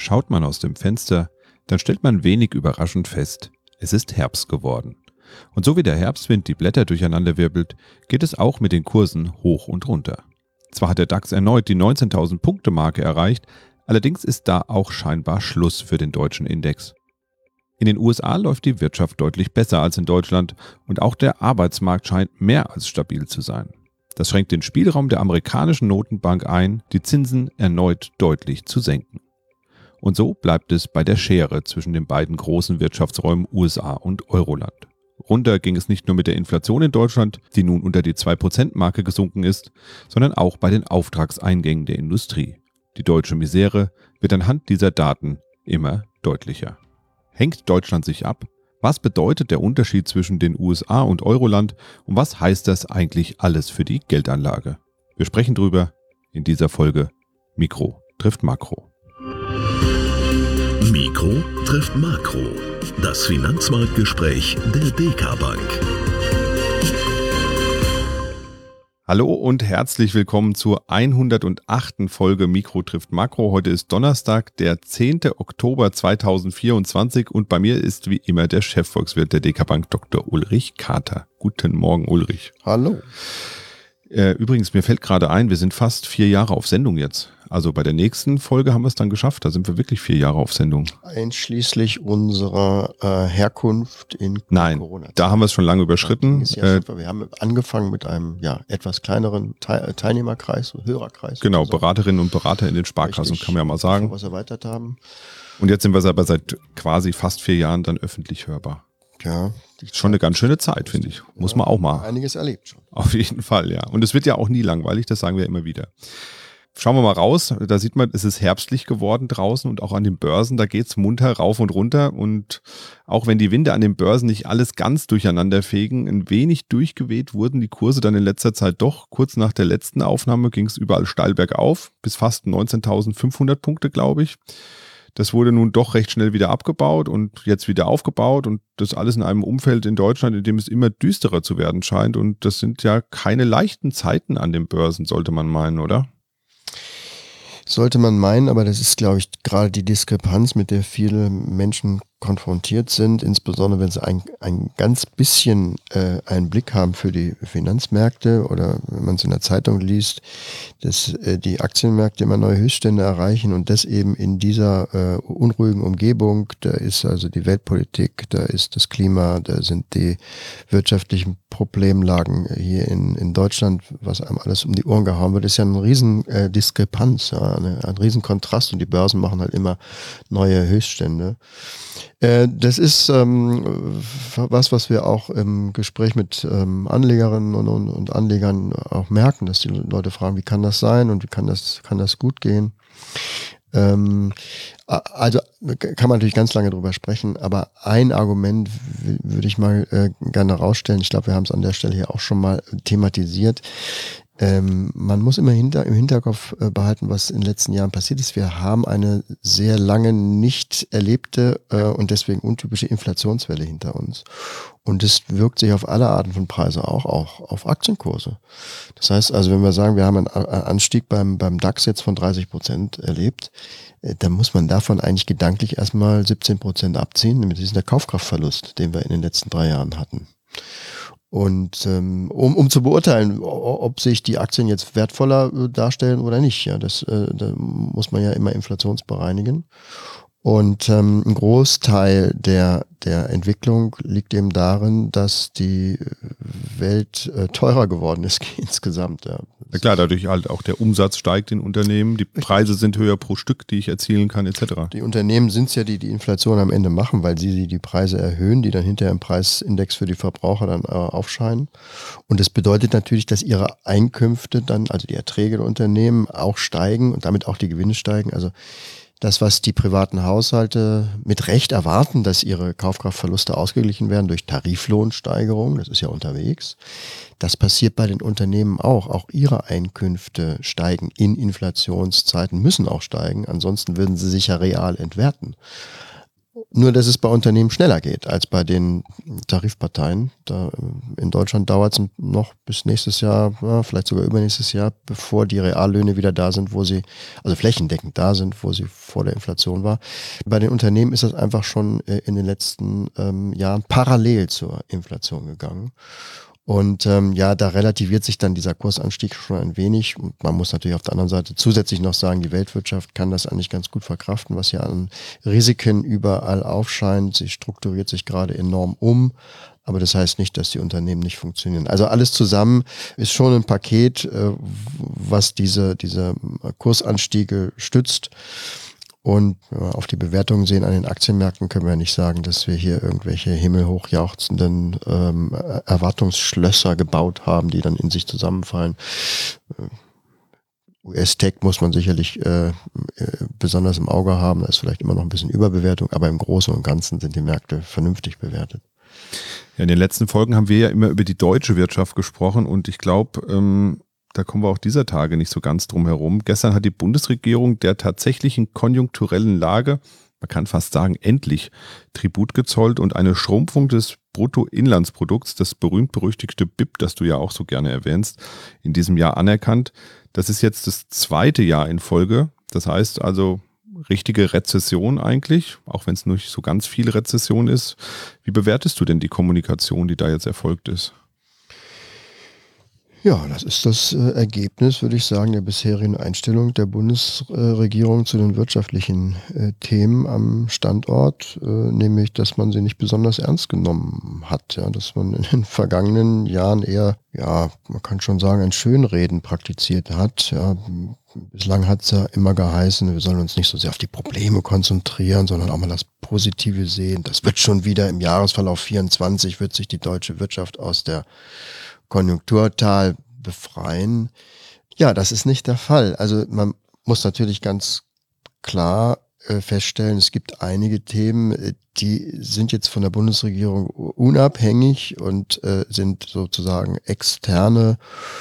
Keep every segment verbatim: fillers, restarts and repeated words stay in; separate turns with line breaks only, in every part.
Schaut man aus dem Fenster, dann stellt man wenig überraschend fest, es ist Herbst geworden. Und so wie der Herbstwind die Blätter durcheinanderwirbelt, geht es auch mit den Kursen hoch und runter. Zwar hat der DAX erneut die neunzehntausend Punkte Marke erreicht, allerdings ist da auch scheinbar Schluss für den deutschen Index. In den U S A läuft die Wirtschaft deutlich besser als in Deutschland und auch der Arbeitsmarkt scheint mehr als stabil zu sein. Das schränkt den Spielraum der amerikanischen Notenbank ein, die Zinsen erneut deutlich zu senken. Und so bleibt es bei der Schere zwischen den beiden großen Wirtschaftsräumen U S A und Euroland. Runter ging es nicht nur mit der Inflation in Deutschland, die nun unter die zwei Prozent Marke gesunken ist, sondern auch bei den Auftragseingängen der Industrie. Die deutsche Misere wird anhand dieser Daten immer deutlicher. Hängt Deutschland sich ab? Was bedeutet der Unterschied zwischen den U S A und Euroland und was heißt das eigentlich alles für die Geldanlage? Wir sprechen drüber in dieser Folge Mikro trifft Makro.
Mikro trifft Makro. Das Finanzmarktgespräch der D K Bank.
Hallo und herzlich willkommen zur hundertachten Folge Mikro trifft Makro. Heute ist Donnerstag, der zehnten Oktober zweitausendvierundzwanzig und bei mir ist wie immer der Chefvolkswirt der D K Bank, Doktor Ulrich Kater. Guten Morgen, Ulrich.
Hallo.
Äh, übrigens, mir fällt gerade ein, wir sind fast vier Jahre auf Sendung jetzt. Also bei der nächsten Folge haben wir es dann geschafft. Da sind wir wirklich vier Jahre auf Sendung.
Einschließlich unserer äh, Herkunft in
Nein,
Corona.
Da haben wir es schon lange überschritten.
Ja äh, wir haben angefangen mit einem ja, etwas kleineren Te- Teilnehmerkreis, Hörerkreis.
Genau,
sozusagen.
Beraterinnen und Berater in den Sparkassen,
Richtig,
kann man ja mal sagen.
Was erweitert haben.
Und jetzt sind wir aber seit quasi fast vier Jahren dann öffentlich hörbar.
Ja,
schon eine ganz schöne Zeit, finde ich. Muss man auch mal.
Einiges erlebt schon.
Auf jeden Fall, ja. Und es wird ja auch nie langweilig, das sagen wir immer wieder. Schauen wir mal raus, da sieht man, es ist herbstlich geworden draußen und auch an den Börsen, da geht es munter rauf und runter und auch wenn die Winde an den Börsen nicht alles ganz durcheinander fegen, ein wenig durchgeweht wurden die Kurse dann in letzter Zeit doch. Kurz nach der letzten Aufnahme ging es überall steil bergauf, bis fast neunzehntausendfünfhundert Punkte, glaube ich. Das wurde nun doch recht schnell wieder abgebaut und jetzt wieder aufgebaut und das alles in einem Umfeld in Deutschland, in dem es immer düsterer zu werden scheint und das sind ja keine leichten Zeiten an den Börsen, sollte man meinen, oder?
Sollte man meinen, aber das ist, glaube ich, gerade die Diskrepanz, mit der viele Menschen konfrontiert sind, insbesondere wenn sie ein, ein ganz bisschen äh, einen Blick haben für die Finanzmärkte oder wenn man es in der Zeitung liest, dass äh, die Aktienmärkte immer neue Höchststände erreichen und das eben in dieser äh, unruhigen Umgebung. Da ist also die Weltpolitik, da ist das Klima, da sind die wirtschaftlichen Problemlagen hier in, in Deutschland, was einem alles um die Ohren gehauen wird, ist ja eine riesen äh, Diskrepanz, ja, eine, ein riesen Kontrast und die Börsen machen halt immer neue Höchststände. Äh, das ist ähm, was, was wir auch im Gespräch mit ähm, Anlegerinnen und, und, und Anlegern auch merken, dass die Leute fragen, wie kann das sein und wie kann das, kann das gut gehen? Ähm, also kann man natürlich ganz lange drüber sprechen, aber ein Argument w- würde ich mal äh, gerne rausstellen. Ich glaube, wir haben es an der Stelle hier auch schon mal thematisiert. Ähm, man muss immer hinter, im Hinterkopf äh, behalten, was in den letzten Jahren passiert ist. Wir haben eine sehr lange nicht erlebte äh, und deswegen untypische Inflationswelle hinter uns. Und das wirkt sich auf alle Arten von Preise auch, auch auf Aktienkurse. Das heißt also, wenn wir sagen, wir haben einen Anstieg beim, beim DAX jetzt von dreißig Prozent erlebt, äh, dann muss man davon eigentlich gedanklich erstmal siebzehn Prozent abziehen. Das ist der Kaufkraftverlust, den wir in den letzten drei Jahren hatten. Und ähm, um, um zu beurteilen, ob sich die Aktien jetzt wertvoller äh, darstellen oder nicht, ja, das äh, da muss man ja immer inflationsbereinigen. Und ähm, ein Großteil der der Entwicklung liegt eben darin, dass die Welt äh, teurer geworden ist insgesamt. Ja.
Ja klar, dadurch halt auch der Umsatz steigt in Unternehmen, die Preise sind höher pro Stück, die ich erzielen kann, et cetera.
Die Unternehmen sind es ja, die die Inflation am Ende machen, weil sie die Preise erhöhen, die dann hinterher im Preisindex für die Verbraucher dann äh, aufscheinen. Und das bedeutet natürlich, dass ihre Einkünfte dann, also die Erträge der Unternehmen auch steigen und damit auch die Gewinne steigen. Also das, was die privaten Haushalte mit Recht erwarten, dass ihre Kaufkraftverluste ausgeglichen werden durch Tariflohnsteigerung, das ist ja unterwegs, das passiert bei den Unternehmen auch. Auch ihre Einkünfte steigen in Inflationszeiten, müssen auch steigen, ansonsten würden sie sich ja real entwerten. Nur, dass es bei Unternehmen schneller geht als bei den Tarifparteien. Da in Deutschland dauert es noch bis nächstes Jahr, ja, vielleicht sogar übernächstes Jahr, bevor die Reallöhne wieder da sind, wo sie, also flächendeckend da sind, wo sie vor der Inflation war. Bei den Unternehmen ist das einfach schon in den letzten ähm, Jahren parallel zur Inflation gegangen. Und ähm, ja, da relativiert sich dann dieser Kursanstieg schon ein wenig. Und man muss natürlich auf der anderen Seite zusätzlich noch sagen, die Weltwirtschaft kann das eigentlich ganz gut verkraften, was ja an Risiken überall aufscheint. Sie strukturiert sich gerade enorm um. Aber das heißt nicht, dass die Unternehmen nicht funktionieren. Also alles zusammen ist schon ein Paket, äh, was diese, diese Kursanstiege stützt. Und wenn wir auf die Bewertungen sehen an den Aktienmärkten, können wir nicht sagen, dass wir hier irgendwelche himmelhoch jauchzenden ähm, Erwartungsschlösser gebaut haben, die dann in sich zusammenfallen. U S-Tech muss man sicherlich äh, besonders im Auge haben. Da ist vielleicht immer noch ein bisschen Überbewertung, aber im Großen und Ganzen sind die Märkte vernünftig bewertet.
Ja, in den letzten Folgen haben wir ja immer über die deutsche Wirtschaft gesprochen und ich glaube, ähm da kommen wir auch dieser Tage nicht so ganz drum herum. Gestern hat die Bundesregierung der tatsächlichen konjunkturellen Lage, man kann fast sagen, endlich Tribut gezollt und eine Schrumpfung des Bruttoinlandsprodukts, das berühmt-berüchtigte B I P, das du ja auch so gerne erwähnst, in diesem Jahr anerkannt. Das ist jetzt das zweite Jahr in Folge. Das heißt also richtige Rezession eigentlich, auch wenn es nicht so ganz viel Rezession ist. Wie bewertest du denn die Kommunikation, die da jetzt erfolgt ist?
Ja, das ist das äh, Ergebnis, würde ich sagen, der bisherigen Einstellung der Bundesregierung zu den wirtschaftlichen äh, Themen am Standort, äh, nämlich, dass man sie nicht besonders ernst genommen hat, ja, dass man in den vergangenen Jahren eher, ja, man kann schon sagen, ein Schönreden praktiziert hat, ja. Bislang hat es ja immer geheißen, wir sollen uns nicht so sehr auf die Probleme konzentrieren, sondern auch mal das Positive sehen. Das wird schon wieder im Jahresverlauf vierundzwanzig wird sich die deutsche Wirtschaft aus der Konjunkturtal befreien. Ja, das ist nicht der Fall. Also man muss natürlich ganz klar äh, feststellen, es gibt einige Themen, die sind jetzt von der Bundesregierung unabhängig und äh, sind sozusagen externe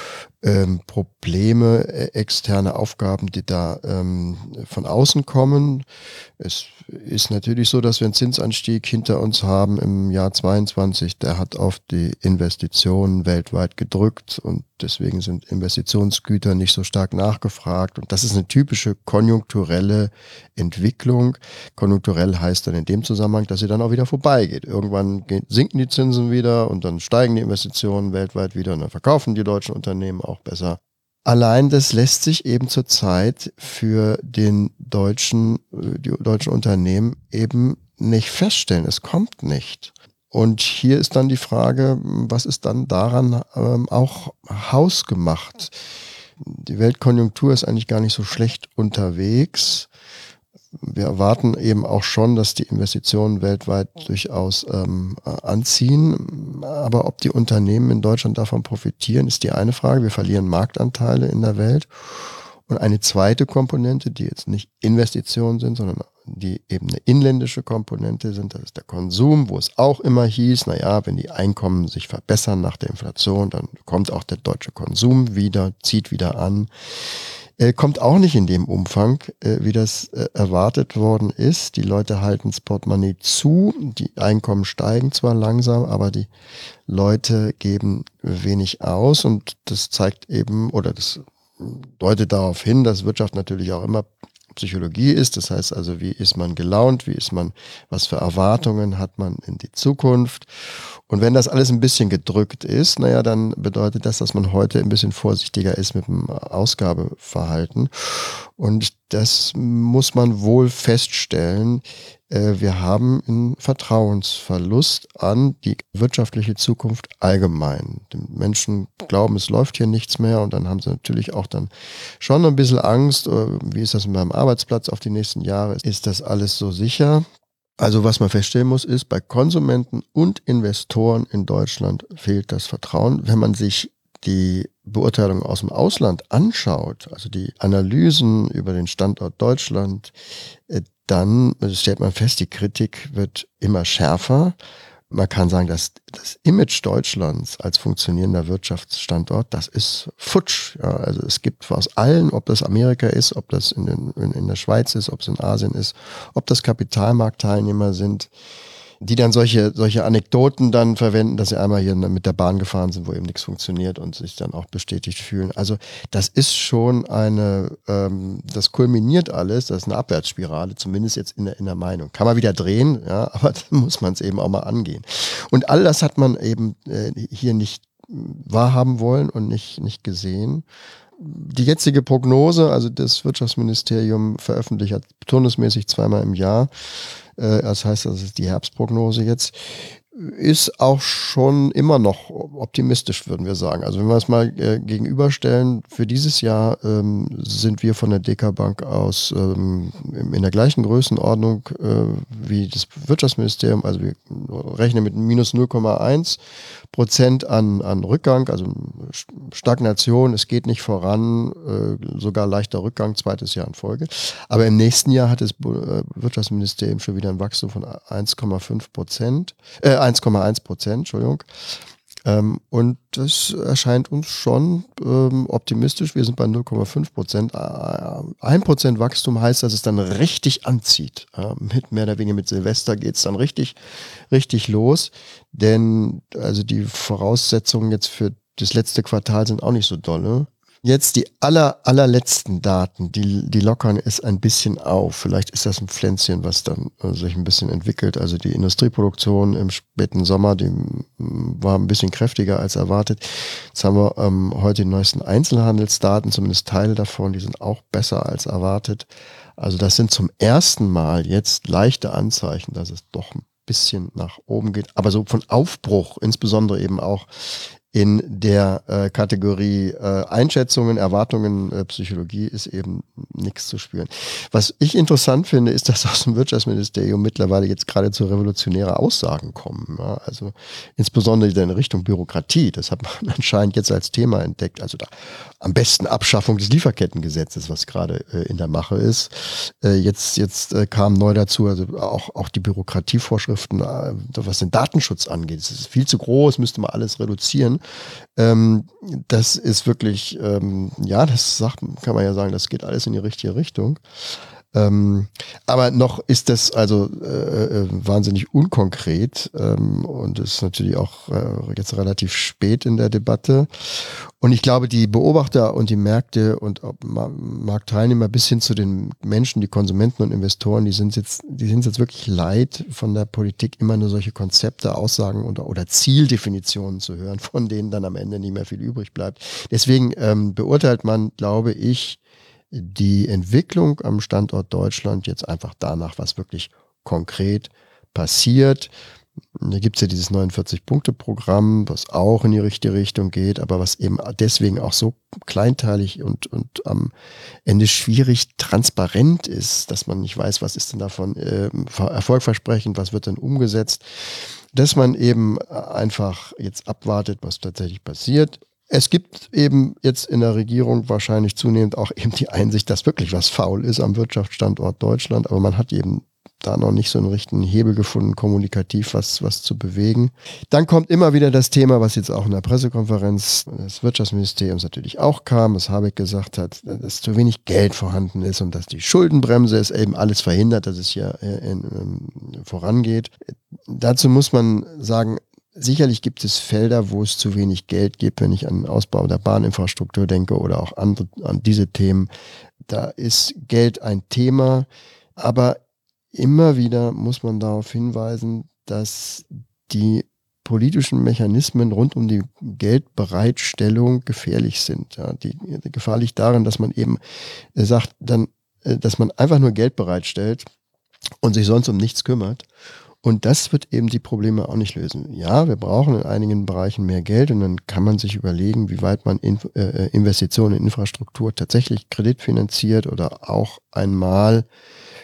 ähm, Probleme, äh, externe Aufgaben, die da ähm, von außen kommen. Es ist natürlich so, dass wir einen Zinsanstieg hinter uns haben im Jahr zweiundzwanzig. Der hat auf die Investitionen weltweit gedrückt und deswegen sind Investitionsgüter nicht so stark nachgefragt. Und das ist eine typische konjunkturelle Entwicklung. Konjunkturell heißt dann in dem Zusammenhang, dass sie dann auch wieder vorbeigeht. Irgendwann gehen, sinken die Zinsen wieder und dann steigen die Investitionen weltweit wieder und dann verkaufen die deutschen Unternehmen auch besser. Allein das lässt sich eben zurzeit für den deutschen, die deutschen Unternehmen eben nicht feststellen. Es kommt nicht. Und hier ist dann die Frage, was ist dann daran ähm, auch hausgemacht? Die Weltkonjunktur ist eigentlich gar nicht so schlecht unterwegs. Wir erwarten eben auch schon, dass die Investitionen weltweit durchaus ähm, anziehen. Aber ob die Unternehmen in Deutschland davon profitieren, ist die eine Frage. Wir verlieren Marktanteile in der Welt. Und eine zweite Komponente, die jetzt nicht Investitionen sind, sondern die eben eine inländische Komponente sind, das ist der Konsum, wo es auch immer hieß, naja, wenn die Einkommen sich verbessern nach der Inflation, dann kommt auch der deutsche Konsum wieder, zieht wieder an. Äh, kommt auch nicht in dem Umfang, äh, wie das äh, erwartet worden ist. Die Leute halten das Portemonnaie zu, die Einkommen steigen zwar langsam, aber die Leute geben wenig aus und das zeigt eben, oder das deutet darauf hin, dass Wirtschaft natürlich auch immer Psychologie ist. Das heißt also, wie ist man gelaunt, wie ist man, was für Erwartungen hat man in die Zukunft. Und wenn das alles ein bisschen gedrückt ist, naja, dann bedeutet das, dass man heute ein bisschen vorsichtiger ist mit dem Ausgabeverhalten. Und das muss man wohl feststellen. Wir haben einen Vertrauensverlust an die wirtschaftliche Zukunft allgemein. Die Menschen glauben, es läuft hier nichts mehr und dann haben sie natürlich auch dann schon ein bisschen Angst. Wie ist das mit meinem Arbeitsplatz auf die nächsten Jahre? Ist das alles so sicher? Also was man feststellen muss, ist, bei Konsumenten und Investoren in Deutschland fehlt das Vertrauen. Wenn man sich die Beurteilung aus dem Ausland anschaut, also die Analysen über den Standort Deutschland, dann stellt man fest, die Kritik wird immer schärfer. Man kann sagen, dass das Image Deutschlands als funktionierender Wirtschaftsstandort, das ist futsch. Ja, also es gibt aus allen, ob das Amerika ist, ob das in, den, in, in der Schweiz ist, ob es in Asien ist, ob das Kapitalmarktteilnehmer sind, die dann solche, solche Anekdoten dann verwenden, dass sie einmal hier mit der Bahn gefahren sind, wo eben nichts funktioniert und sich dann auch bestätigt fühlen. Also das ist schon eine, ähm, das kulminiert alles, das ist eine Abwärtsspirale, zumindest jetzt in der, in der Meinung. Kann man wieder drehen, ja, aber dann muss man es eben auch mal angehen. Und all das hat man eben äh, hier nicht wahrhaben wollen und nicht, nicht gesehen. Die jetzige Prognose, also das Wirtschaftsministerium veröffentlicht hat turnusmäßig zweimal im Jahr, äh, das heißt, das ist die Herbstprognose jetzt, ist auch schon immer noch optimistisch, würden wir sagen. Also wenn wir es mal äh, gegenüberstellen, für dieses Jahr ähm, sind wir von der D K Bank aus ähm, in der gleichen Größenordnung äh, wie das Wirtschaftsministerium, also wir rechnen mit minus null Komma eins Prozent an, an Rückgang, also Stagnation, es geht nicht voran, äh, sogar leichter Rückgang, zweites Jahr in Folge. Aber im nächsten Jahr hat das äh, Wirtschaftsministerium schon wieder ein Wachstum von eins Komma fünf Prozent, äh, eins Komma eins Prozent, Entschuldigung. Ähm, und das erscheint uns schon ähm, optimistisch. Wir sind bei null Komma fünf Prozent. ein Prozent Wachstum heißt, dass es dann richtig anzieht. Ja, mit mehr oder weniger mit Silvester geht es dann richtig, richtig los. Denn also die Voraussetzungen jetzt für das letzte Quartal sind auch nicht so dolle. Jetzt die aller, allerletzten Daten, die, die lockern es ein bisschen auf. Vielleicht ist das ein Pflänzchen, was dann äh, sich ein bisschen entwickelt. Also die Industrieproduktion im späten Sommer, die m, war ein bisschen kräftiger als erwartet. Jetzt haben wir ähm, heute die neuesten Einzelhandelsdaten, zumindest Teile davon, die sind auch besser als erwartet. Also das sind zum ersten Mal jetzt leichte Anzeichen, dass es doch ein bisschen nach oben geht. Aber so von Aufbruch, insbesondere eben auch in der äh, Kategorie äh, Einschätzungen, Erwartungen, äh, Psychologie ist eben nichts zu spüren. Was ich interessant finde, ist, dass aus dem Wirtschaftsministerium mittlerweile jetzt geradezu revolutionäre Aussagen kommen. Ja? Also insbesondere in Richtung Bürokratie. Das hat man anscheinend jetzt als Thema entdeckt. Also da am besten Abschaffung des Lieferkettengesetzes, was gerade äh, in der Mache ist. Äh, jetzt jetzt äh, kam neu dazu, also auch, auch die Bürokratievorschriften, äh, was den Datenschutz angeht. Es ist viel zu groß, müsste man alles reduzieren. Ähm, das ist wirklich, ähm, ja, das sagt, kann man ja sagen, das geht alles in die richtige Richtung. Ähm, aber noch ist das also äh, wahnsinnig unkonkret ähm, und ist natürlich auch äh, jetzt relativ spät in der Debatte. Und ich glaube, die Beobachter und die Märkte und auch Marktteilnehmer bis hin zu den Menschen, die Konsumenten und Investoren, die sind jetzt, die sind jetzt wirklich leid, von der Politik immer nur solche Konzepte, Aussagen oder, oder Zieldefinitionen zu hören, von denen dann am Ende nicht mehr viel übrig bleibt. Deswegen ähm, beurteilt man, glaube ich, die Entwicklung am Standort Deutschland jetzt einfach danach, was wirklich konkret passiert. Da gibt es ja dieses neunundvierzig-Punkte-Programm, was auch in die richtige Richtung geht, aber was eben deswegen auch so kleinteilig und, und am Ende schwierig transparent ist, dass man nicht weiß, was ist denn davon äh, erfolgversprechend, was wird denn umgesetzt, dass man eben einfach jetzt abwartet, was tatsächlich passiert. Es gibt eben jetzt in der Regierung wahrscheinlich zunehmend auch eben die Einsicht, dass wirklich was faul ist am Wirtschaftsstandort Deutschland, aber man hat eben da noch nicht so einen richtigen Hebel gefunden, kommunikativ was, was zu bewegen. Dann kommt immer wieder das Thema, was jetzt auch in der Pressekonferenz des Wirtschaftsministeriums natürlich auch kam, was Habeck gesagt hat, dass zu wenig Geld vorhanden ist und dass die Schuldenbremse es eben alles verhindert, dass es hier in, in, vorangeht. Dazu muss man sagen, sicherlich gibt es Felder, wo es zu wenig Geld gibt, wenn ich an den Ausbau der Bahninfrastruktur denke oder auch andere, an diese Themen. Da ist Geld ein Thema, aber immer wieder muss man darauf hinweisen, dass die politischen Mechanismen rund um die Geldbereitstellung gefährlich sind. Ja, die, die Gefahr liegt darin, dass man eben sagt, dann, dass man einfach nur Geld bereitstellt und sich sonst um nichts kümmert. Und das wird eben die Probleme auch nicht lösen. Ja, wir brauchen in einigen Bereichen mehr Geld und dann kann man sich überlegen, wie weit man in, äh, Investitionen in Infrastruktur tatsächlich kreditfinanziert oder auch einmal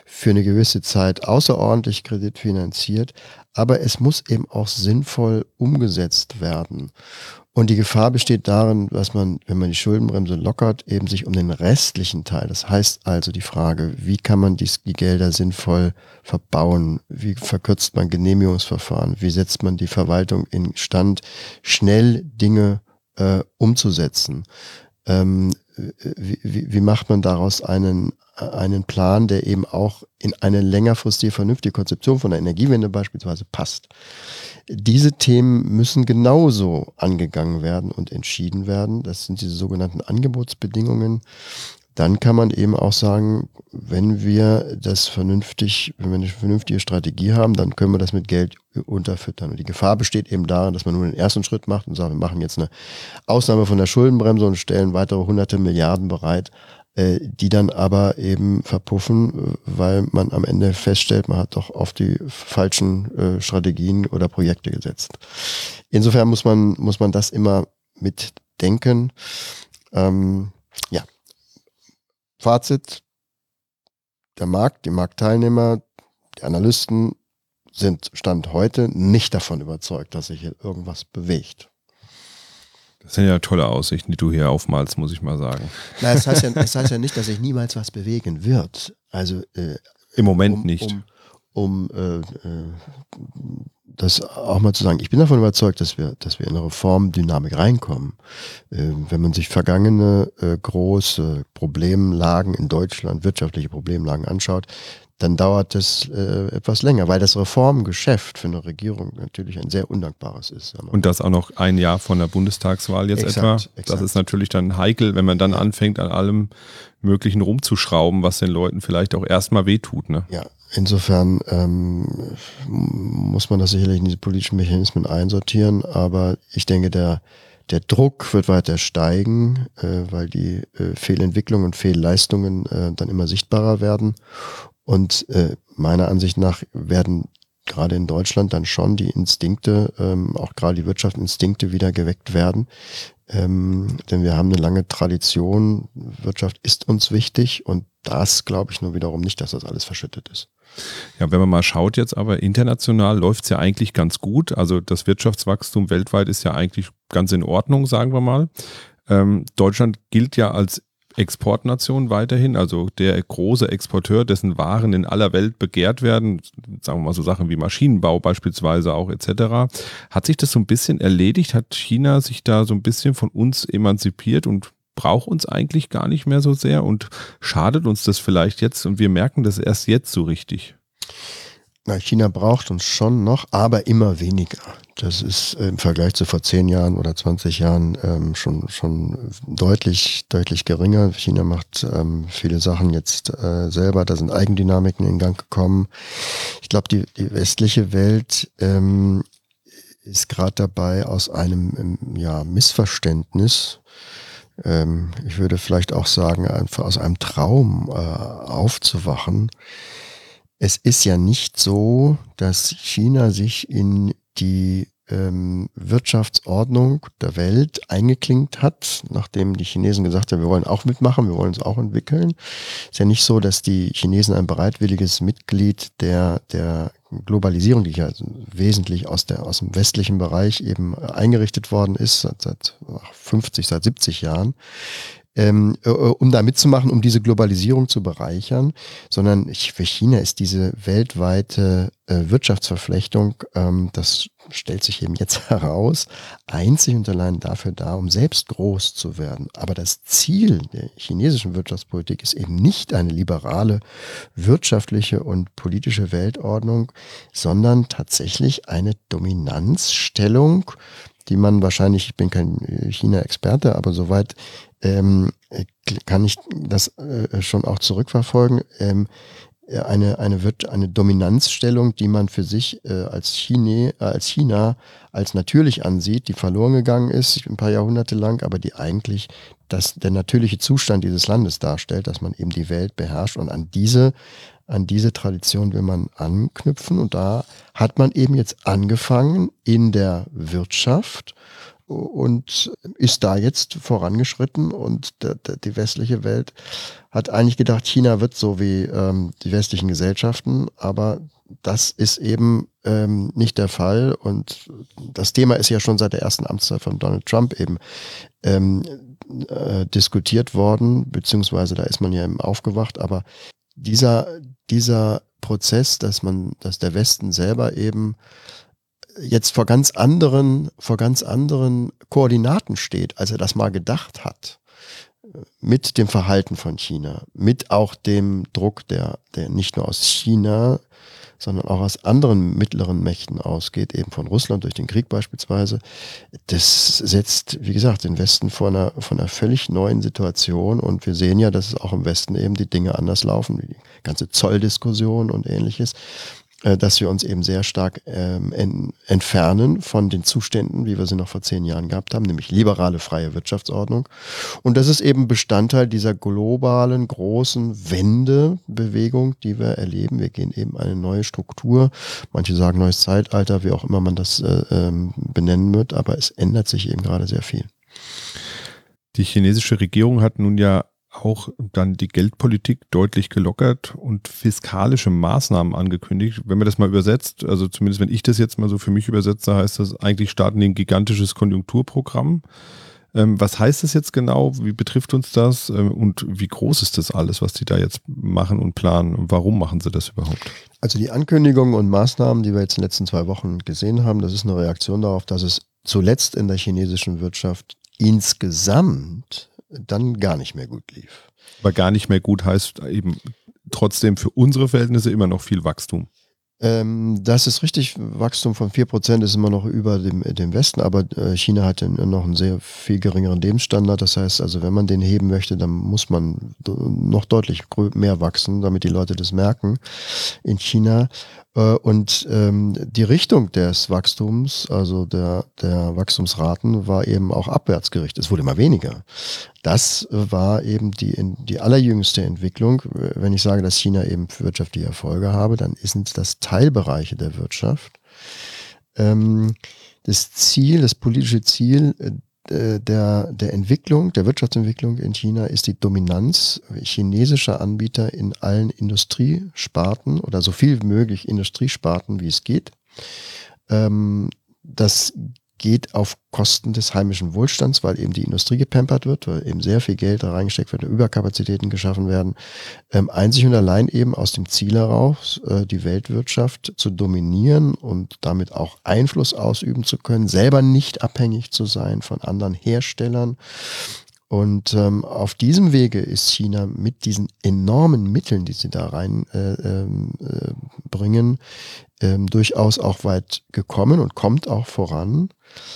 für eine gewisse Zeit außerordentlich kreditfinanziert, aber es muss eben auch sinnvoll umgesetzt werden. Und die Gefahr besteht darin, dass man, wenn man die Schuldenbremse lockert, eben sich um den restlichen Teil, das heißt also die Frage, wie kann man die, die Gelder sinnvoll verbauen, wie verkürzt man Genehmigungsverfahren, wie setzt man die Verwaltung instand, schnell Dinge äh, umzusetzen. Ähm, wie, wie, wie macht man daraus einen, einen Plan, der eben auch in eine längerfristige, vernünftige Konzeption von der Energiewende beispielsweise passt? Diese Themen müssen genauso angegangen werden und entschieden werden. Das sind diese sogenannten Angebotsbedingungen. Dann kann man eben auch sagen, wenn wir das vernünftig, wenn wir eine vernünftige Strategie haben, dann können wir das mit Geld unterfüttern. Und die Gefahr besteht eben darin, dass man nur den ersten Schritt macht und sagt, wir machen jetzt eine Ausnahme von der Schuldenbremse und stellen weitere hunderte Milliarden bereit, die dann aber eben verpuffen, weil man am Ende feststellt, man hat doch auf die falschen äh, Strategien oder Projekte gesetzt. Insofern muss man, muss man das immer mitdenken. Ähm, ja. Fazit: Der Markt, die Marktteilnehmer, die Analysten sind Stand heute nicht davon überzeugt, dass sich hier irgendwas bewegt.
Das sind ja tolle Aussichten, die du hier aufmalst, muss ich mal sagen.
Na, das heißt ja, das heißt ja nicht, dass sich niemals was bewegen wird. Also äh,
im Moment
um,
nicht.
Um, um äh, das auch mal zu sagen, ich bin davon überzeugt, dass wir, dass wir in eine Reformdynamik reinkommen. Äh, wenn man sich vergangene äh, große Problemlagen in Deutschland, wirtschaftliche Problemlagen anschaut, dann dauert es äh, etwas länger, weil das Reformgeschäft für eine Regierung natürlich ein sehr undankbares ist.
Und das auch noch ein Jahr von der Bundestagswahl jetzt
exakt,
etwa.
Exakt.
Das ist natürlich dann heikel, wenn man dann ja. anfängt, an allem Möglichen rumzuschrauben, was den Leuten vielleicht auch erstmal wehtut. Ne?
Ja, insofern ähm, muss man das sicherlich in diese politischen Mechanismen einsortieren, aber ich denke, der Der Druck wird weiter steigen, äh, weil die äh, Fehlentwicklungen und Fehlleistungen äh, dann immer sichtbarer werden. Und äh, meiner Ansicht nach werden gerade in Deutschland dann schon die Instinkte, ähm, auch gerade die Wirtschaftsinstinkte wieder geweckt werden. Ähm, denn wir haben eine lange Tradition, Wirtschaft ist uns wichtig und das glaube ich nur wiederum nicht, dass das alles verschüttet ist.
Ja, wenn man mal schaut jetzt aber international läuft es ja eigentlich ganz gut. Also das Wirtschaftswachstum weltweit ist ja eigentlich ganz in Ordnung, sagen wir mal. Ähm, Deutschland gilt ja als Exportnation weiterhin, also der große Exporteur, dessen Waren in aller Welt begehrt werden, sagen wir mal so Sachen wie Maschinenbau beispielsweise auch et cetera. Hat sich das so ein bisschen erledigt? Hat China sich da so ein bisschen von uns emanzipiert und braucht uns eigentlich gar nicht mehr so sehr und schadet uns das vielleicht jetzt und wir merken das erst jetzt so richtig?
Na, China braucht uns schon noch, aber immer weniger. Das ist im Vergleich zu vor zehn Jahren oder zwanzig Jahren ähm, schon, schon deutlich, deutlich geringer. China macht ähm, viele Sachen jetzt äh, selber, da sind Eigendynamiken in Gang gekommen. Ich glaube, die, die westliche Welt ähm, ist gerade dabei, aus einem ja, Missverständnis, ähm, ich würde vielleicht auch sagen, einfach aus einem Traum äh, aufzuwachen. Es ist ja nicht so, dass China sich in die ähm, Wirtschaftsordnung der Welt eingeklinkt hat, nachdem die Chinesen gesagt haben, wir wollen auch mitmachen, wir wollen uns auch entwickeln. Es ist ja nicht so, dass die Chinesen ein bereitwilliges Mitglied der, der Globalisierung, die ja wesentlich aus, der, aus dem westlichen Bereich eben eingerichtet worden ist, seit, seit fünfzig, seit siebzig Jahren, Ähm, äh, um da mitzumachen, um diese Globalisierung zu bereichern, sondern ich, für China ist diese weltweite äh, Wirtschaftsverflechtung, ähm, das stellt sich eben jetzt heraus, einzig und allein dafür da, um selbst groß zu werden. Aber das Ziel der chinesischen Wirtschaftspolitik ist eben nicht eine liberale wirtschaftliche und politische Weltordnung, sondern tatsächlich eine Dominanzstellung, die man wahrscheinlich, ich bin kein China-Experte, aber soweit ähm, kann ich das äh, schon auch zurückverfolgen, ähm, eine, eine, wird eine Dominanzstellung, die man für sich äh, als, Chine, äh, als China als natürlich ansieht, die verloren gegangen ist, ein paar Jahrhunderte lang, aber die eigentlich das, der natürliche Zustand dieses Landes darstellt, dass man eben die Welt beherrscht und an diese An diese Tradition will man anknüpfen und da hat man eben jetzt angefangen in der Wirtschaft und ist da jetzt vorangeschritten und der, der, die westliche Welt hat eigentlich gedacht, China wird so wie ähm, die westlichen Gesellschaften, aber das ist eben ähm, nicht der Fall und das Thema ist ja schon seit der ersten Amtszeit von Donald Trump eben ähm, äh, diskutiert worden, beziehungsweise da ist man ja eben aufgewacht, aber dieser, dieser Prozess, dass man, dass der Westen selber eben jetzt vor ganz anderen, vor ganz anderen Koordinaten steht, als er das mal gedacht hat. Mit dem Verhalten von China, mit auch dem Druck, der, der nicht nur aus China, sondern auch aus anderen mittleren Mächten ausgeht, eben von Russland durch den Krieg beispielsweise. Das setzt, wie gesagt, den Westen vor einer, vor einer völlig neuen Situation und wir sehen ja, dass es auch im Westen eben die Dinge anders laufen, wie die ganze Zolldiskussion und ähnliches, dass wir uns eben sehr stark ähm, en, entfernen von den Zuständen, wie wir sie noch vor zehn Jahren gehabt haben, nämlich liberale freie Wirtschaftsordnung. Und das ist eben Bestandteil dieser globalen, großen Wendebewegung, die wir erleben. Wir gehen eben eine neue Struktur, manche sagen neues Zeitalter, wie auch immer man das äh, ähm, benennen wird, aber es ändert sich eben gerade sehr viel.
Die chinesische Regierung hat nun ja auch dann die Geldpolitik deutlich gelockert und fiskalische Maßnahmen angekündigt. Wenn man das mal übersetzt, also zumindest wenn ich das jetzt mal so für mich übersetze, heißt das, eigentlich starten die ein gigantisches Konjunkturprogramm. Ähm, was heißt das jetzt genau? Wie betrifft uns das? Ähm, und wie groß ist das alles, was die da jetzt machen und planen? Und warum machen sie das überhaupt?
Also die Ankündigungen und Maßnahmen, die wir jetzt in den letzten zwei Wochen gesehen haben, das ist eine Reaktion darauf, dass es zuletzt in der chinesischen Wirtschaft insgesamt dann gar nicht mehr gut lief.
Aber gar nicht mehr gut heißt eben trotzdem für unsere Verhältnisse immer noch viel Wachstum.
Ähm, das ist richtig, Wachstum von vier Prozent ist immer noch über dem, dem Westen, aber äh, China hat noch einen sehr viel geringeren Lebensstandard. Das heißt also, wenn man den heben möchte, dann muss man noch deutlich mehr wachsen, damit die Leute das merken in China. Äh, und ähm, die Richtung des Wachstums, also der, der Wachstumsraten, war eben auch abwärts gerichtet. Es wurde immer weniger. Das war eben die, die allerjüngste Entwicklung. Wenn ich sage, dass China eben wirtschaftliche Erfolge habe, dann sind das Teilbereiche der Wirtschaft. Ähm, das Ziel, das politische Ziel äh, der, der Entwicklung, der Wirtschaftsentwicklung in China ist die Dominanz chinesischer Anbieter in allen Industriesparten oder so viel wie möglich Industriesparten, wie es geht. Ähm, das geht auf Kosten des heimischen Wohlstands, weil eben die Industrie gepampert wird, weil eben sehr viel Geld da reingesteckt wird, Überkapazitäten geschaffen werden, ähm, einzig und allein eben aus dem Ziel heraus, äh, die Weltwirtschaft zu dominieren und damit auch Einfluss ausüben zu können, selber nicht abhängig zu sein von anderen Herstellern. Und ähm, auf diesem Wege ist China mit diesen enormen Mitteln, die sie da rein äh, äh, bringen, äh, durchaus auch weit gekommen und kommt auch voran.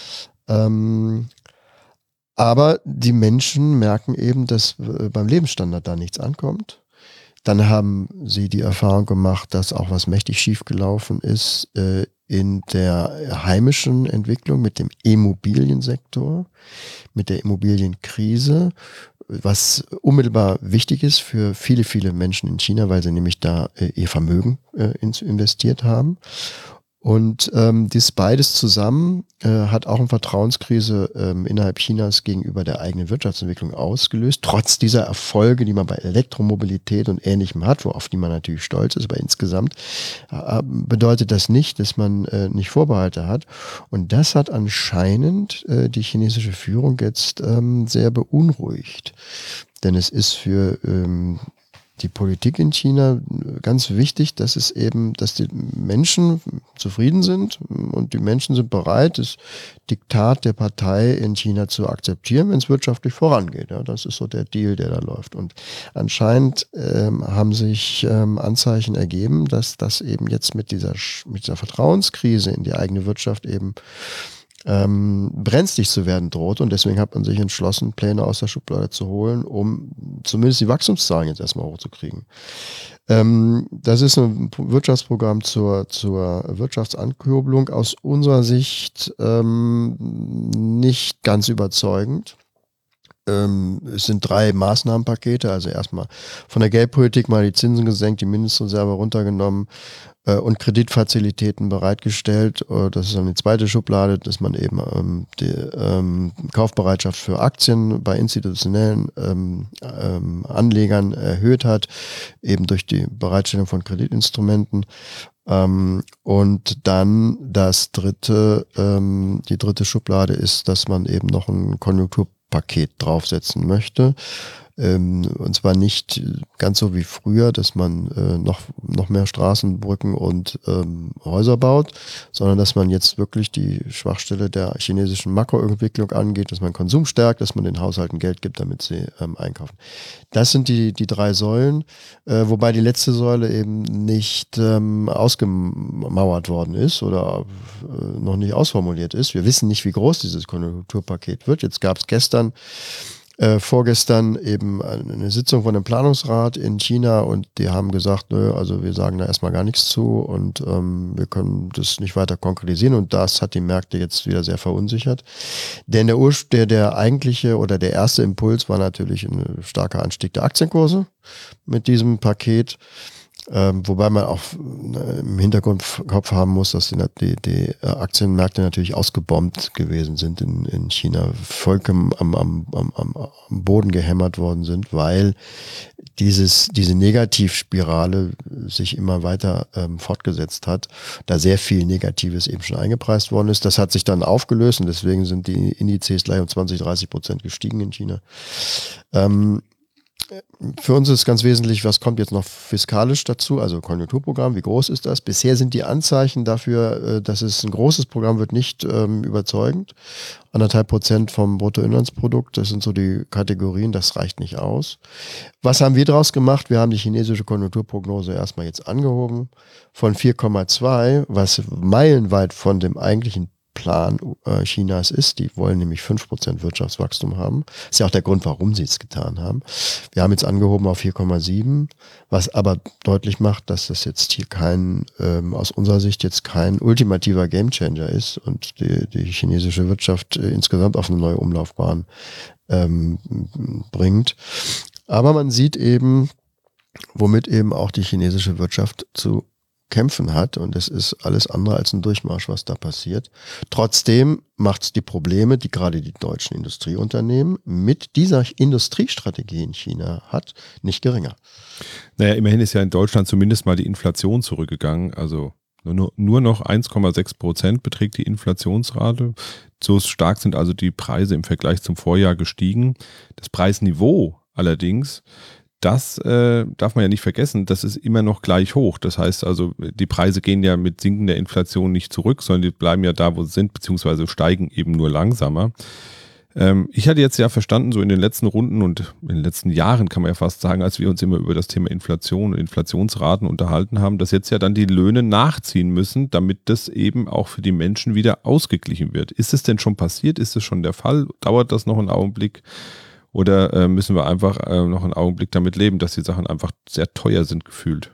Ähm, aber die Menschen merken eben, dass äh, beim Lebensstandard da nichts ankommt. Dann haben sie die Erfahrung gemacht, dass auch was mächtig schiefgelaufen ist äh, in der heimischen Entwicklung mit dem Immobiliensektor, mit der Immobilienkrise, was unmittelbar wichtig ist für viele, viele Menschen in China, weil sie nämlich da äh, ihr Vermögen äh, investiert haben. Und ähm, dies beides zusammen äh, hat auch eine Vertrauenskrise ähm, innerhalb Chinas gegenüber der eigenen Wirtschaftsentwicklung ausgelöst, trotz dieser Erfolge, die man bei Elektromobilität und Ähnlichem hat, auf die man natürlich stolz ist, aber insgesamt äh, bedeutet das nicht, dass man äh, nicht Vorbehalte hat. Und das hat anscheinend äh, die chinesische Führung jetzt ähm, sehr beunruhigt. Denn es ist für ähm, die Politik in China ganz wichtig, dass es eben, dass die Menschen zufrieden sind und die Menschen sind bereit, das Diktat der Partei in China zu akzeptieren, wenn es wirtschaftlich vorangeht. Ja, das ist so der Deal, der da läuft. Und anscheinend ähm, haben sich ähm, Anzeichen ergeben, dass das eben jetzt mit dieser, mit dieser Vertrauenskrise in die eigene Wirtschaft eben Ähm, brenzlig zu werden droht, und deswegen hat man sich entschlossen, Pläne aus der Schublade zu holen, um zumindest die Wachstumszahlen jetzt erstmal hochzukriegen. Ähm, das ist ein Wirtschaftsprogramm zur, zur Wirtschaftsankurbelung aus unserer Sicht ähm, nicht ganz überzeugend. ähm, es sind drei Maßnahmenpakete, also erstmal von der Geldpolitik mal die Zinsen gesenkt, die Mindestreserve runtergenommen äh, und Kreditfazilitäten bereitgestellt. Äh, das ist dann die zweite Schublade, dass man eben ähm, die ähm, Kaufbereitschaft für Aktien bei institutionellen ähm, ähm, Anlegern erhöht hat, eben durch die Bereitstellung von Kreditinstrumenten. Ähm, und dann das dritte, ähm, die dritte Schublade ist, dass man eben noch ein Konjunkturpaket draufsetzen möchte. Ähm, und zwar nicht ganz so wie früher, dass man äh, noch, noch mehr Straßen, Brücken und ähm, Häuser baut, sondern dass man jetzt wirklich die Schwachstelle der chinesischen Makroentwicklung angeht, dass man Konsum stärkt, dass man den Haushalten Geld gibt, damit sie ähm, einkaufen. Das sind die, die drei Säulen, äh, wobei die letzte Säule eben nicht ähm, ausgemauert worden ist oder äh, noch nicht ausformuliert ist. Wir wissen nicht, wie groß dieses Konjunkturpaket wird. Jetzt gab es gestern Äh, vorgestern eben eine Sitzung von dem Planungsrat in China und die haben gesagt, nö, also wir sagen da erstmal gar nichts zu und ähm, wir können das nicht weiter konkretisieren und das hat die Märkte jetzt wieder sehr verunsichert. Denn der, Ur der, der eigentliche oder der erste Impuls war natürlich ein starker Anstieg der Aktienkurse mit diesem Paket. Ähm, wobei man auch äh, im Hinterkopf haben muss, dass die, die, die Aktienmärkte natürlich ausgebombt gewesen sind in, in China, vollkommen am, am, am, am Boden gehämmert worden sind, weil dieses, diese Negativspirale sich immer weiter ähm, fortgesetzt hat, da sehr viel Negatives eben schon eingepreist worden ist. Das hat sich dann aufgelöst und deswegen sind die Indizes gleich um zwanzig, dreißig Prozent gestiegen in China. Ähm, Für uns ist ganz wesentlich, was kommt jetzt noch fiskalisch dazu, also Konjunkturprogramm, wie groß ist das? Bisher sind die Anzeichen dafür, dass es ein großes Programm wird, nicht ähm, überzeugend. Anderthalb Prozent vom Bruttoinlandsprodukt, das sind so die Kategorien, das reicht nicht aus. Was haben wir daraus gemacht? Wir haben die chinesische Konjunkturprognose erstmal jetzt angehoben von vier Komma zwei, was meilenweit von dem eigentlichen Plan äh, Chinas ist. Die wollen nämlich fünf Prozent Wirtschaftswachstum haben. Das ist ja auch der Grund, warum sie es getan haben. Wir haben jetzt angehoben auf vier Komma sieben, was aber deutlich macht, dass das jetzt hier kein, ähm, aus unserer Sicht jetzt kein ultimativer Gamechanger ist und die, die chinesische Wirtschaft äh, insgesamt auf eine neue Umlaufbahn ähm, bringt. Aber man sieht eben, womit eben auch die chinesische Wirtschaft zu kämpfen hat und es ist alles andere als ein Durchmarsch, was da passiert. Trotzdem macht es die Probleme, die gerade die deutschen Industrieunternehmen mit dieser Industriestrategie in China hat, nicht geringer.
Naja, immerhin ist ja in Deutschland zumindest mal die Inflation zurückgegangen, also nur, nur noch eins Komma sechs Prozent beträgt die Inflationsrate. So stark sind also die Preise im Vergleich zum Vorjahr gestiegen. Das Preisniveau allerdings, das äh, darf man ja nicht vergessen, das ist immer noch gleich hoch. Das heißt also, die Preise gehen ja mit sinkender Inflation nicht zurück, sondern die bleiben ja da, wo sie sind, beziehungsweise steigen eben nur langsamer. Ähm, ich hatte jetzt ja verstanden, so in den letzten Runden und in den letzten Jahren kann man ja fast sagen, als wir uns immer über das Thema Inflation und Inflationsraten unterhalten haben, dass jetzt ja dann die Löhne nachziehen müssen, damit das eben auch für die Menschen wieder ausgeglichen wird. Ist es denn schon passiert? Ist es schon der Fall? Dauert das noch einen Augenblick? Oder äh, müssen wir einfach äh, noch einen Augenblick damit leben, dass die Sachen einfach sehr teuer sind gefühlt?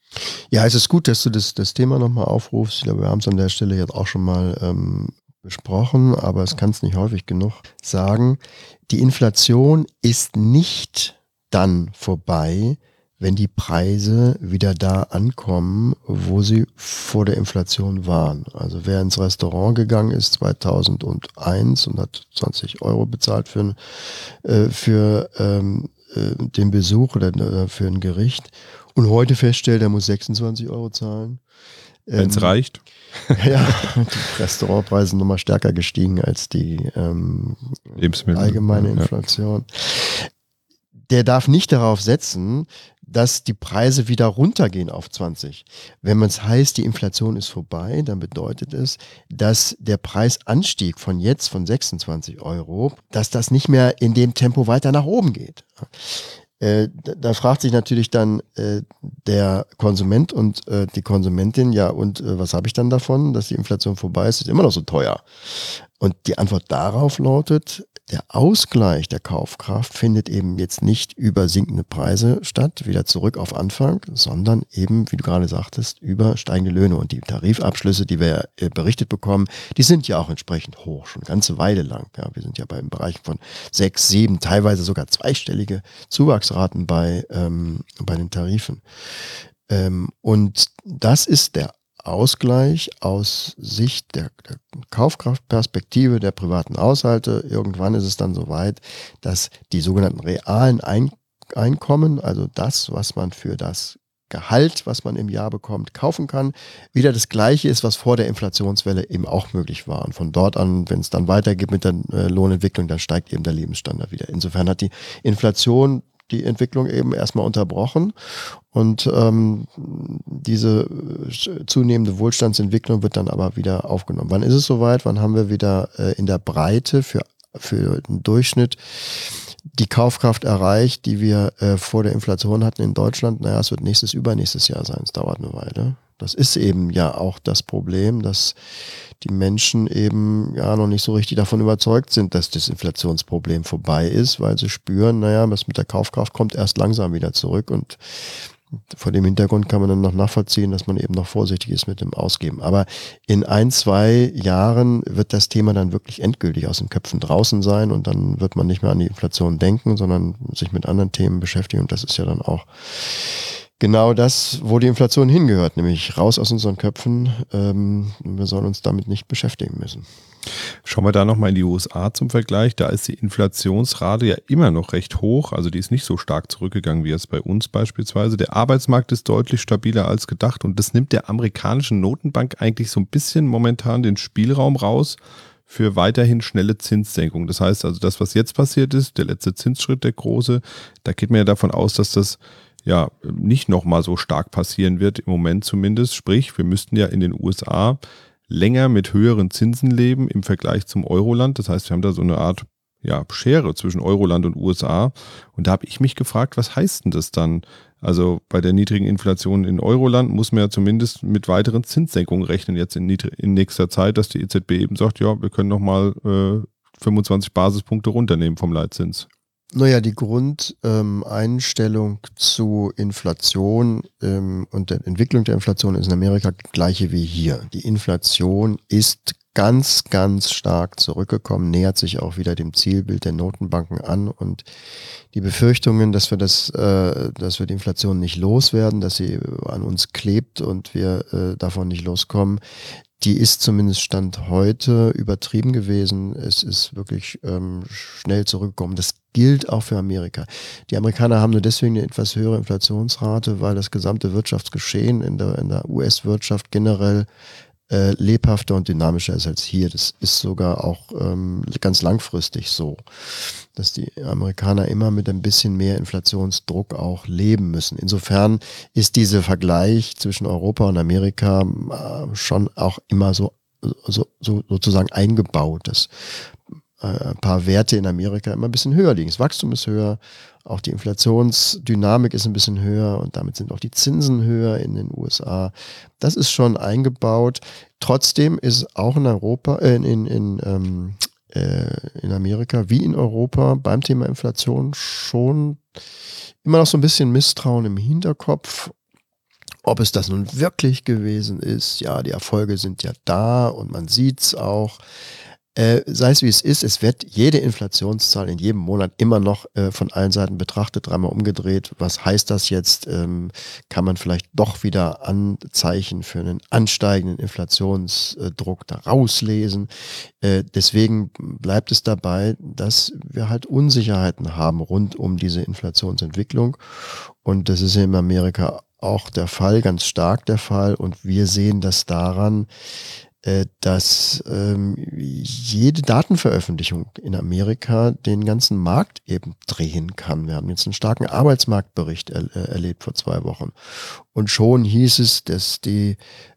Ja, es ist gut, dass du das, das Thema nochmal aufrufst. Ich glaube, wir haben es an der Stelle jetzt auch schon mal ähm, besprochen, aber es kann es nicht häufig genug sagen. Die Inflation ist nicht dann vorbei, wenn die Preise wieder da ankommen, wo sie vor der Inflation waren. Also wer ins Restaurant gegangen ist zweitausendeins und hat zwanzig Euro bezahlt für, äh, für ähm, äh, den Besuch oder äh, für ein Gericht und heute feststellt, er muss sechsundzwanzig Euro zahlen.
Wenn es ähm, reicht.
Ja, die Restaurantpreise sind nochmal stärker gestiegen als die ähm, allgemeine Inflation. Ja. Der darf nicht darauf setzen, dass die Preise wieder runtergehen auf zwanzig. Wenn man es heißt, die Inflation ist vorbei, dann bedeutet es, dass der Preisanstieg von jetzt von sechsundzwanzig Euro, dass das nicht mehr in dem Tempo weiter nach oben geht. Äh, da, da fragt sich natürlich dann äh, der Konsument und äh, die Konsumentin, ja und äh, was habe ich dann davon, dass die Inflation vorbei ist, ist immer noch so teuer. Und die Antwort darauf lautet, der Ausgleich der Kaufkraft findet eben jetzt nicht über sinkende Preise statt, wieder zurück auf Anfang, sondern eben, wie du gerade sagtest, über steigende Löhne. Und die Tarifabschlüsse, die wir äh, berichtet bekommen, die sind ja auch entsprechend hoch, schon eine ganze Weile lang. Ja, wir sind ja beim Bereich von sechs, sieben, teilweise sogar zweistellige Zuwachsraten bei, ähm, bei den Tarifen. Ähm, und das ist der Ausgleich aus Sicht der, der Kaufkraftperspektive der privaten Haushalte. Irgendwann ist es dann soweit, dass die sogenannten realen Ein- Einkommen, also das, was man für das Gehalt, was man im Jahr bekommt, kaufen kann, wieder das Gleiche ist, was vor der Inflationswelle eben auch möglich war. Und von dort an, wenn es dann weitergeht mit der äh, Lohnentwicklung, dann steigt eben der Lebensstandard wieder. Insofern hat die Inflation die Entwicklung eben erstmal unterbrochen und ähm, diese zunehmende Wohlstandsentwicklung wird dann aber wieder aufgenommen. Wann ist es soweit? Wann haben wir wieder äh, in der Breite für, für den Durchschnitt die Kaufkraft erreicht, die wir äh, vor der Inflation hatten in Deutschland? Naja, es wird nächstes, übernächstes Jahr sein. Es dauert eine Weile. Das ist eben ja auch das Problem, dass die Menschen eben ja noch nicht so richtig davon überzeugt sind, dass das Inflationsproblem vorbei ist, weil sie spüren, naja, das mit der Kaufkraft kommt erst langsam wieder zurück und vor dem Hintergrund kann man dann noch nachvollziehen, dass man eben noch vorsichtig ist mit dem Ausgeben. Aber in ein, zwei Jahren wird das Thema dann wirklich endgültig aus den Köpfen draußen sein und dann wird man nicht mehr an die Inflation denken, sondern sich mit anderen Themen beschäftigen und das ist ja dann auch genau das, wo die Inflation hingehört, nämlich raus aus unseren Köpfen. Ähm, wir sollen uns damit nicht beschäftigen müssen.
Schauen wir da nochmal in die U S A zum Vergleich. Da ist die Inflationsrate ja immer noch recht hoch. Also die ist nicht so stark zurückgegangen wie jetzt bei uns beispielsweise. Der Arbeitsmarkt ist deutlich stabiler als gedacht und das nimmt der amerikanischen Notenbank eigentlich so ein bisschen momentan den Spielraum raus für weiterhin schnelle Zinssenkungen. Das heißt also, das, was jetzt passiert ist, der letzte Zinsschritt, der große, da geht man ja davon aus, dass das ja nicht nochmal so stark passieren wird, im Moment zumindest. Sprich, wir müssten ja in den U S A länger mit höheren Zinsen leben im Vergleich zum Euroland. Das heißt, wir haben da so eine Art ja, Schere zwischen Euroland und U S A. Und da habe ich mich gefragt, was heißt denn das dann? Also bei der niedrigen Inflation in Euroland muss man ja zumindest mit weiteren Zinssenkungen rechnen jetzt in, in nächster Zeit, dass die E Z B eben sagt, ja, wir können nochmal äh, fünfundzwanzig Basispunkte runternehmen vom Leitzins.
Naja, die Grundeinstellung ähm, zu Inflation ähm, und der Entwicklung der Inflation ist in Amerika die gleiche wie hier. Die Inflation ist ganz, ganz stark zurückgekommen, nähert sich auch wieder dem Zielbild der Notenbanken an und die Befürchtungen, dass wir das, äh, dass wir die Inflation nicht loswerden, dass sie an uns klebt und wir äh, davon nicht loskommen, die ist zumindest Stand heute übertrieben gewesen. Es ist wirklich ähm, schnell zurückgekommen. Das gilt auch für Amerika. Die Amerikaner haben nur deswegen eine etwas höhere Inflationsrate, weil das gesamte Wirtschaftsgeschehen in der, in der U S-Wirtschaft generell äh, lebhafter und dynamischer ist als hier. Das ist sogar auch ähm, ganz langfristig so, dass die Amerikaner immer mit ein bisschen mehr Inflationsdruck auch leben müssen. Insofern ist dieser Vergleich zwischen Europa und Amerika äh, schon auch immer so, so, so sozusagen eingebaut, dass äh, ein paar Werte in Amerika immer ein bisschen höher liegen. Das Wachstum ist höher, auch die Inflationsdynamik ist ein bisschen höher und damit sind auch die Zinsen höher in den U S A. Das ist schon eingebaut. Trotzdem ist auch in Europa, äh, in, in, in ähm, in Amerika wie in Europa beim Thema Inflation schon immer noch so ein bisschen Misstrauen im Hinterkopf, ob es das nun wirklich gewesen ist. Ja, die Erfolge sind ja da und man sieht es auch. Äh, sei es wie es ist, es wird jede Inflationszahl in jedem Monat immer noch äh, von allen Seiten betrachtet, dreimal umgedreht. Was heißt das jetzt? Ähm, kann man vielleicht doch wieder Anzeichen für einen ansteigenden Inflationsdruck da rauslesen? Äh, deswegen bleibt es dabei, dass wir halt Unsicherheiten haben rund um diese Inflationsentwicklung. Und das ist in Amerika auch der Fall, ganz stark der Fall. Und wir sehen das daran, dass ähm, jede Datenveröffentlichung in Amerika den ganzen Markt eben drehen kann. Wir haben jetzt einen starken Arbeitsmarktbericht er, äh, erlebt vor zwei Wochen. Und schon hieß es, dass die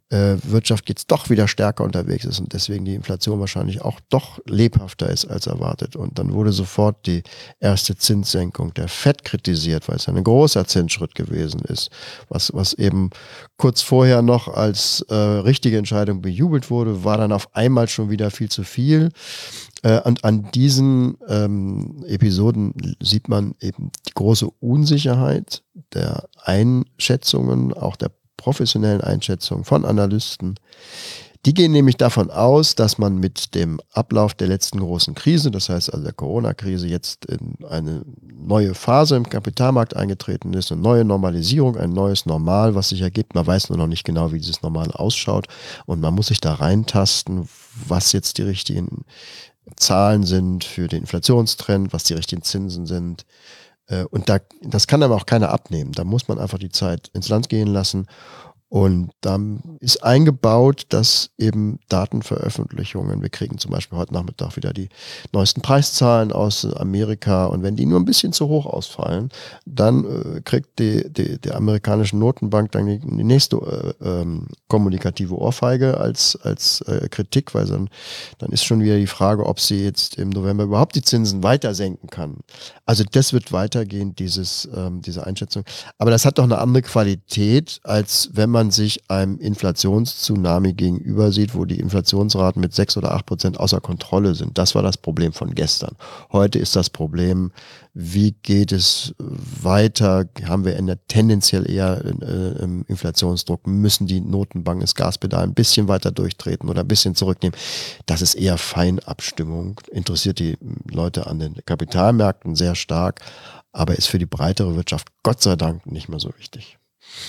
äh, Wirtschaft jetzt doch wieder stärker unterwegs ist und deswegen die Inflation wahrscheinlich auch doch lebhafter ist als erwartet. Und dann wurde sofort die erste Zinssenkung der Fed kritisiert, weil es ein großer Zinsschritt gewesen ist, was, was eben kurz vorher noch als äh, richtige Entscheidung bejubelt wurde, war dann auf einmal schon wieder viel zu viel. Äh, und an diesen ähm, Episoden sieht man eben die große Unsicherheit der Einschätzungen, auch der professionellen Einschätzungen von Analysten. Die gehen nämlich davon aus, dass man mit dem Ablauf der letzten großen Krise, das heißt also der Corona-Krise, jetzt in eine neue Phase im Kapitalmarkt eingetreten ist, eine neue Normalisierung, ein neues Normal, was sich ergibt. Man weiß nur noch nicht genau, wie dieses Normal ausschaut und man muss sich da reintasten, was jetzt die richtigen Zahlen sind für den Inflationstrend, was die richtigen Zinsen sind. Und da, das kann aber auch keiner abnehmen. Da muss man einfach die Zeit ins Land gehen lassen. Und dann ist eingebaut, dass eben Datenveröffentlichungen, wir kriegen zum Beispiel heute Nachmittag wieder die neuesten Preiszahlen aus Amerika und wenn die nur ein bisschen zu hoch ausfallen, dann äh, kriegt die, die, die amerikanische Notenbank dann die, die nächste äh, ähm, kommunikative Ohrfeige als, als äh, Kritik, weil dann, dann ist schon wieder die Frage, ob sie jetzt im November überhaupt die Zinsen weiter senken kann. Also das wird weitergehen, dieses, ähm, diese Einschätzung. Aber das hat doch eine andere Qualität, als wenn man man sich einem Inflationstsunami gegenüber sieht, wo die Inflationsraten mit sechs oder acht Prozent außer Kontrolle sind. Das war das Problem von gestern. Heute ist das Problem, wie geht es weiter? Haben wir in der tendenziell eher äh, Inflationsdruck? Müssen die Notenbanken das Gaspedal ein bisschen weiter durchtreten oder ein bisschen zurücknehmen? Das ist eher Feinabstimmung. Interessiert die Leute an den Kapitalmärkten sehr stark, aber ist für die breitere Wirtschaft Gott sei Dank nicht mehr so wichtig.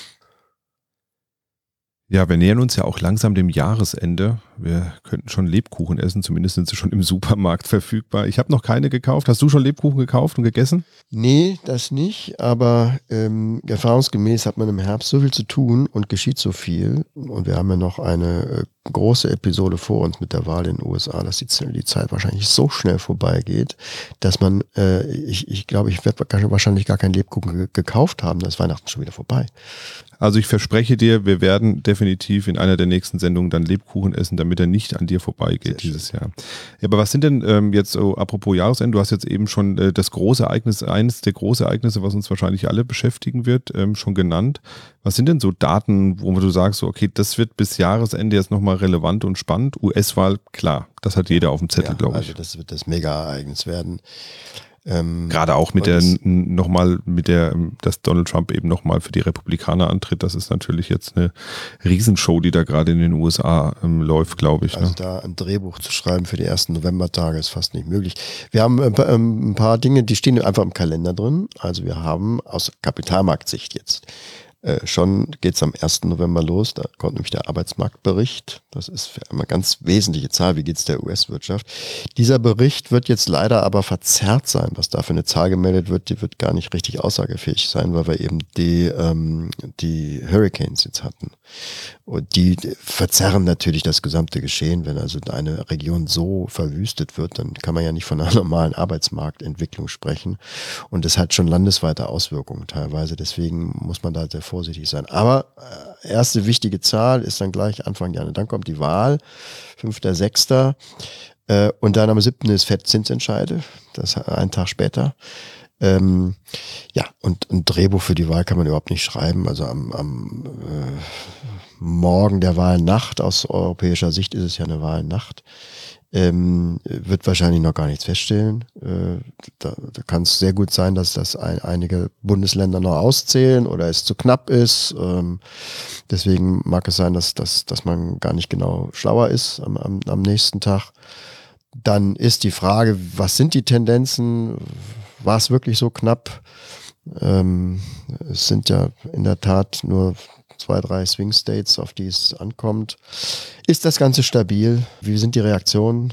Ja, wir nähern uns ja auch langsam dem Jahresende. Wir könnten schon Lebkuchen essen, zumindest sind sie schon im Supermarkt verfügbar. Ich habe noch keine gekauft. Hast du schon Lebkuchen gekauft und gegessen?
Nee, das nicht, aber ähm, erfahrungsgemäß hat man im Herbst so viel zu tun und geschieht so viel. Und wir haben ja noch eine äh, große Episode vor uns mit der Wahl in den U S A, dass die, die Zeit wahrscheinlich so schnell vorbeigeht, dass man, äh, ich, ich glaube, ich werde wahrscheinlich gar keinen Lebkuchen ge- gekauft haben, da ist Weihnachten schon wieder vorbei.
Also ich verspreche dir, wir werden definitiv in einer der nächsten Sendungen dann Lebkuchen essen, damit er nicht an dir vorbeigeht dieses Jahr. Ja, aber was sind denn ähm, jetzt so, apropos Jahresende, du hast jetzt eben schon äh, das große Ereignis, eines der großen Ereignisse, was uns wahrscheinlich alle beschäftigen wird, ähm, schon genannt. Was sind denn so Daten, wo du sagst, so, okay, das wird bis Jahresende jetzt nochmal relevant und spannend? U S-Wahl, klar, das hat jeder auf dem Zettel, ja, glaube ich.
Also das wird das Mega-Ereignis werden. Ähm,
Gerade auch mit der nochmal, mit der, dass Donald Trump eben nochmal für die Republikaner antritt, das ist natürlich jetzt eine Riesenshow, die da gerade in den U S A ähm, läuft, glaube ich.
Also
ne?
da ein Drehbuch zu schreiben für die ersten Novembertage ist fast nicht möglich. Wir haben äh, ein paar Dinge, die stehen einfach im Kalender drin. Also wir haben aus Kapitalmarktsicht jetzt Äh, schon geht es am ersten November los, da kommt nämlich der Arbeitsmarktbericht. Das ist für eine ganz wesentliche Zahl, wie geht es der U S-Wirtschaft. Dieser Bericht wird jetzt leider aber verzerrt sein, was da für eine Zahl gemeldet wird, die wird gar nicht richtig aussagefähig sein, weil wir eben die, ähm, die Hurricanes jetzt hatten. Und die verzerren natürlich das gesamte Geschehen. Wenn also eine Region so verwüstet wird, dann kann man ja nicht von einer normalen Arbeitsmarktentwicklung sprechen. Und das hat schon landesweite Auswirkungen teilweise, deswegen muss man da sehr vorsichtig sein. Aber äh, erste wichtige Zahl ist dann gleich Anfang Januar. Dann kommt die Wahl, fünfter sechster Äh, und dann am siebten ist Fed-Zinsentscheide, das einen Tag später. Ähm, ja, und ein Drehbuch für die Wahl kann man überhaupt nicht schreiben. Also am, am äh, Morgen der Wahlnacht, aus europäischer Sicht ist es ja eine Wahlnacht, ähm, wird wahrscheinlich noch gar nichts feststellen. Äh, da da kann es sehr gut sein, dass das ein, einige Bundesländer noch auszählen oder es zu knapp ist. Ähm, deswegen mag es sein, dass, dass, dass man gar nicht genau schlauer ist am, am, am nächsten Tag. Dann ist die Frage, was sind die Tendenzen? War es wirklich so knapp? Ähm, es sind ja in der Tat nur zwei, drei Swing States, auf die es ankommt. Ist das Ganze stabil? Wie sind die Reaktionen?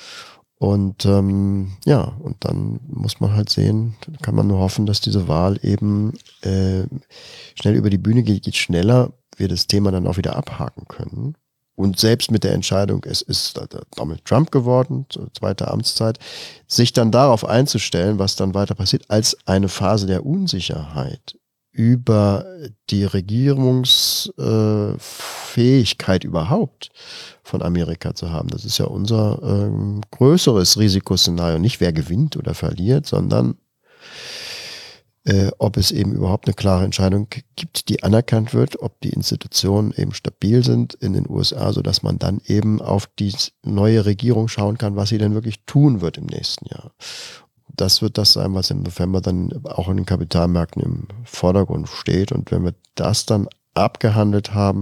Und ähm, ja, und dann muss man halt sehen, kann man nur hoffen, dass diese Wahl eben äh, schnell über die Bühne geht, geht schneller, wir das Thema dann auch wieder abhaken können. Und selbst mit der Entscheidung, es ist Donald Trump geworden, zweite Amtszeit, sich dann darauf einzustellen, was dann weiter passiert, als eine Phase der Unsicherheit über die regierungsfähige Fähigkeit überhaupt von Amerika zu haben. Das ist ja unser ähm, größeres Risikoszenario. Nicht wer gewinnt oder verliert, sondern äh, ob es eben überhaupt eine klare Entscheidung gibt, die anerkannt wird, ob die Institutionen eben stabil sind in den U S A, sodass man dann eben auf die neue Regierung schauen kann, was sie denn wirklich tun wird im nächsten Jahr. Das wird das sein, was im November dann auch in den Kapitalmärkten im Vordergrund steht. Und wenn wir das dann abgehandelt haben,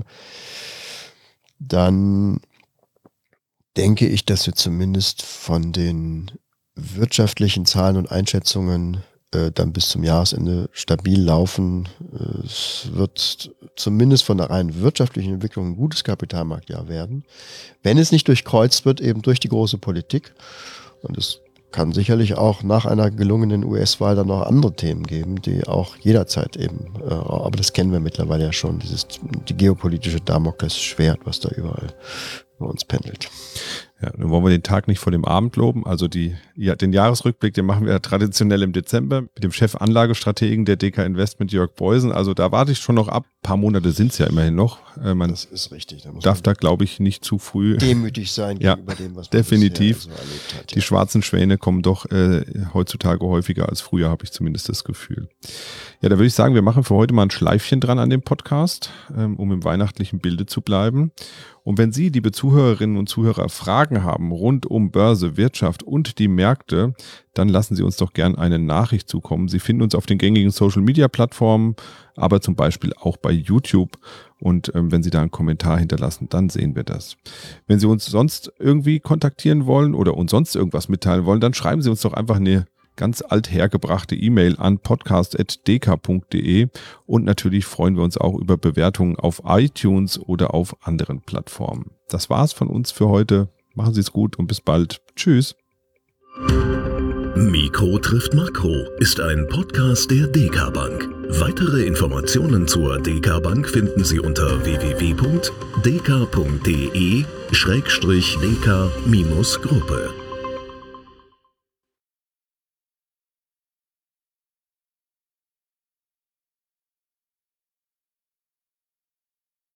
dann denke ich, dass wir zumindest von den wirtschaftlichen Zahlen und Einschätzungen äh, dann bis zum Jahresende stabil laufen. Es wird zumindest von der rein wirtschaftlichen Entwicklung ein gutes Kapitalmarktjahr werden. Wenn es nicht durchkreuzt wird, eben durch die große Politik. Und es kann sicherlich auch nach einer gelungenen U S-Wahl dann noch andere Themen geben, die auch jederzeit eben, äh, aber das kennen wir mittlerweile ja schon, dieses die geopolitische Damoklesschwert, was da überall über uns pendelt.
Ja, nun wollen wir den Tag nicht vor dem Abend loben. Also die, ja, den Jahresrückblick, den machen wir ja traditionell im Dezember mit dem Chef-Anlagestrategen der D K Investment, Jörg Beusen. Also da warte ich schon noch ab. Ein paar Monate sind es ja immerhin noch. Äh, man
das ist richtig. Da muss
darf da, glaube ich, nicht zu früh
demütig sein
ja,
gegenüber dem, was man
definitiv.
bisher so erlebt hat. Ja.
Die schwarzen Schwäne kommen doch äh, heutzutage häufiger als früher, habe ich zumindest das Gefühl. Ja, da würde ich sagen, wir machen für heute mal ein Schleifchen dran an dem Podcast, ähm, um im weihnachtlichen Bilde zu bleiben. Und wenn Sie, liebe Zuhörerinnen und Zuhörer, Fragen haben rund um Börse, Wirtschaft und die Märkte, dann lassen Sie uns doch gern eine Nachricht zukommen. Sie finden uns auf den gängigen Social-Media-Plattformen, aber zum Beispiel auch bei YouTube. Und ähm, wenn Sie da einen Kommentar hinterlassen, dann sehen wir das. Wenn Sie uns sonst irgendwie kontaktieren wollen oder uns sonst irgendwas mitteilen wollen, dann schreiben Sie uns doch einfach eine ganz althergebrachte E-Mail an podcast at d k punkt d e und natürlich freuen wir uns auch über Bewertungen auf iTunes oder auf anderen Plattformen. Das war's von uns für heute. Machen Sie es gut und bis bald. Tschüss.
Mikro trifft Makro ist ein Podcast der D K Bank. Weitere Informationen zur D K Bank finden Sie unter w w w punkt d k punkt d e schrägstrich d k Gruppe.